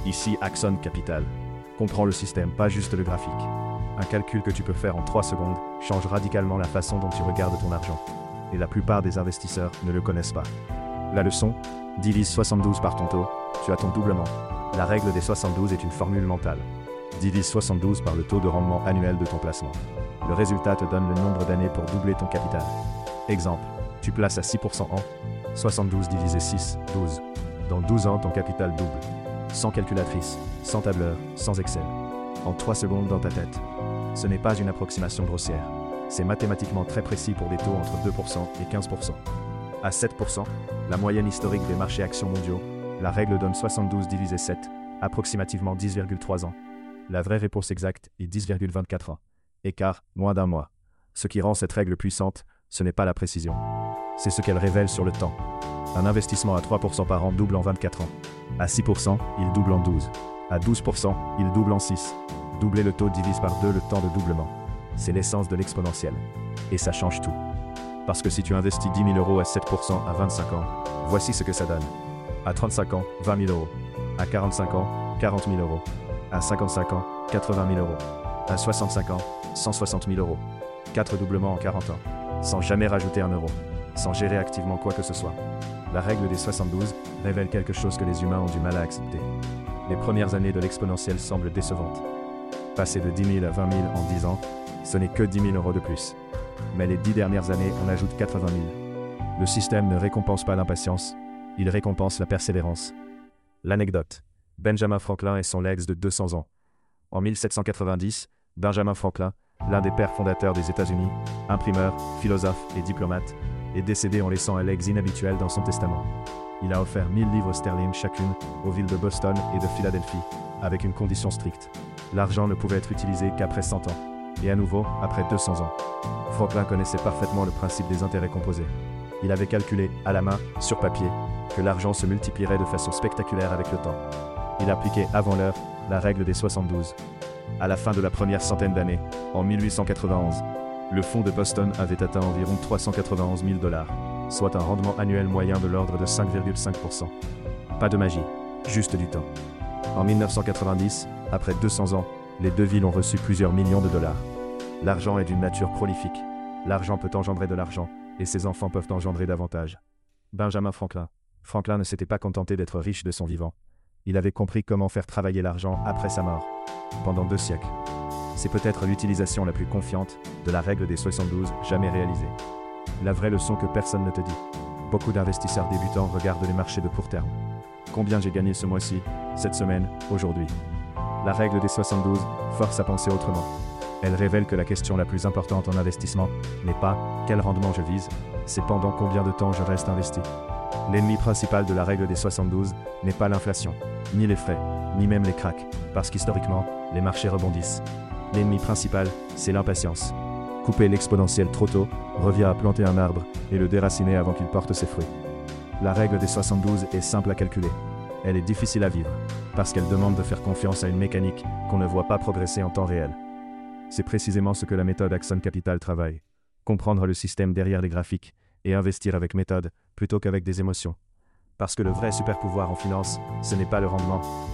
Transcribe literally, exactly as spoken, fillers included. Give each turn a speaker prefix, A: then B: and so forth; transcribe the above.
A: Ici Axon Capital. Comprends le système, pas juste le graphique. Un calcul que tu peux faire en trois secondes change radicalement la façon dont tu regardes ton argent. Et la plupart des investisseurs ne le connaissent pas. La leçon, divise soixante-douze par ton taux, tu as ton doublement. La règle des soixante-douze est une formule mentale. Divise soixante-douze par le taux de rendement annuel de ton placement. Le résultat te donne le nombre d'années pour doubler ton capital. Exemple, tu places à six pour cent en soixante-douze divisé six, douze. Dans douze ans, ton capital double. Sans calculatrice, sans tableur, sans Excel. En trois secondes dans ta tête. Ce n'est pas une approximation grossière. C'est mathématiquement très précis pour des taux entre deux pour cent et quinze pour cent. À sept pour cent, la moyenne historique des marchés actions mondiaux, la règle donne soixante-douze divisé sept, approximativement dix virgule trois ans. La vraie réponse exacte est dix virgule vingt-quatre ans. Écart, moins d'un mois. Ce qui rend cette règle puissante, ce n'est pas la précision. C'est ce qu'elle révèle sur le temps. Un investissement à trois pour cent par an double en vingt-quatre ans. À six pour cent, il double en douze. À douze pour cent, il double en six. Doubler le taux divise par deux le temps de doublement. C'est l'essence de l'exponentiel. Et ça change tout. Parce que si tu investis dix mille euros à sept pour cent à vingt-cinq ans, voici ce que ça donne. À trente-cinq ans, vingt mille euros. À quarante-cinq ans, quarante mille euros. À cinquante-cinq ans, quatre-vingt mille euros. À soixante-cinq ans, cent soixante mille euros. quatre doublements en quarante ans. Sans jamais rajouter un euro. Sans gérer activement quoi que ce soit. La règle des soixante-douze révèle quelque chose que les humains ont du mal à accepter. Les premières années de l'exponentiel semblent décevantes. Passer de dix mille à vingt mille en dix ans, ce n'est que dix mille euros de plus. Mais les dix dernières années, on ajoute quatre-vingt mille. Le système ne récompense pas l'impatience, il récompense la persévérance. L'anecdote. Benjamin Franklin et son legs de deux cents ans. En mille sept cent quatre-vingt-dix, Benjamin Franklin, l'un des pères fondateurs des États-Unis, imprimeur, philosophe et diplomate, est décédé en laissant un legs inhabituel dans son testament. Il a offert mille livres sterling chacune aux villes de Boston et de Philadelphie, avec une condition stricte. L'argent ne pouvait être utilisé qu'après cent ans, et à nouveau après deux cents ans. Franklin connaissait parfaitement le principe des intérêts composés. Il avait calculé, à la main, sur papier, que l'argent se multiplierait de façon spectaculaire avec le temps. Il appliquait avant l'heure la règle des soixante-douze. À la fin de la première centaine d'années, en mille huit cent quatre-vingt-onze, le fonds de Boston avait atteint environ trois cent quatre-vingt-onze mille dollars, soit un rendement annuel moyen de l'ordre de cinq virgule cinq pour cent. Pas de magie, juste du temps. En mille neuf cent quatre-vingt-dix, après deux cents ans, les deux villes ont reçu plusieurs millions de dollars. L'argent est d'une nature prolifique. L'argent peut engendrer de l'argent, et ses enfants peuvent engendrer davantage. Benjamin Franklin. Franklin ne s'était pas contenté d'être riche de son vivant. Il avait compris comment faire travailler l'argent après sa mort. Pendant deux siècles. C'est peut-être l'utilisation la plus confiante de la règle des soixante-douze jamais réalisée. La vraie leçon que personne ne te dit. Beaucoup d'investisseurs débutants regardent les marchés de court terme. Combien j'ai gagné ce mois-ci, cette semaine, aujourd'hui. La règle des soixante-douze force à penser autrement. Elle révèle que la question la plus importante en investissement n'est pas « quel rendement je vise », c'est pendant combien de temps je reste investi. L'ennemi principal de la règle des soixante-douze n'est pas l'inflation, ni les frais, ni même les cracks, parce qu'historiquement, les marchés rebondissent. L'ennemi principal, c'est l'impatience. Couper l'exponentiel trop tôt revient à planter un arbre et le déraciner avant qu'il porte ses fruits. La règle des soixante-douze est simple à calculer. Elle est difficile à vivre, parce qu'elle demande de faire confiance à une mécanique qu'on ne voit pas progresser en temps réel. C'est précisément ce que la méthode Axon Capital travaille. Comprendre le système derrière les graphiques et investir avec méthode plutôt qu'avec des émotions. Parce que le vrai super pouvoir en finance, ce n'est pas le rendement,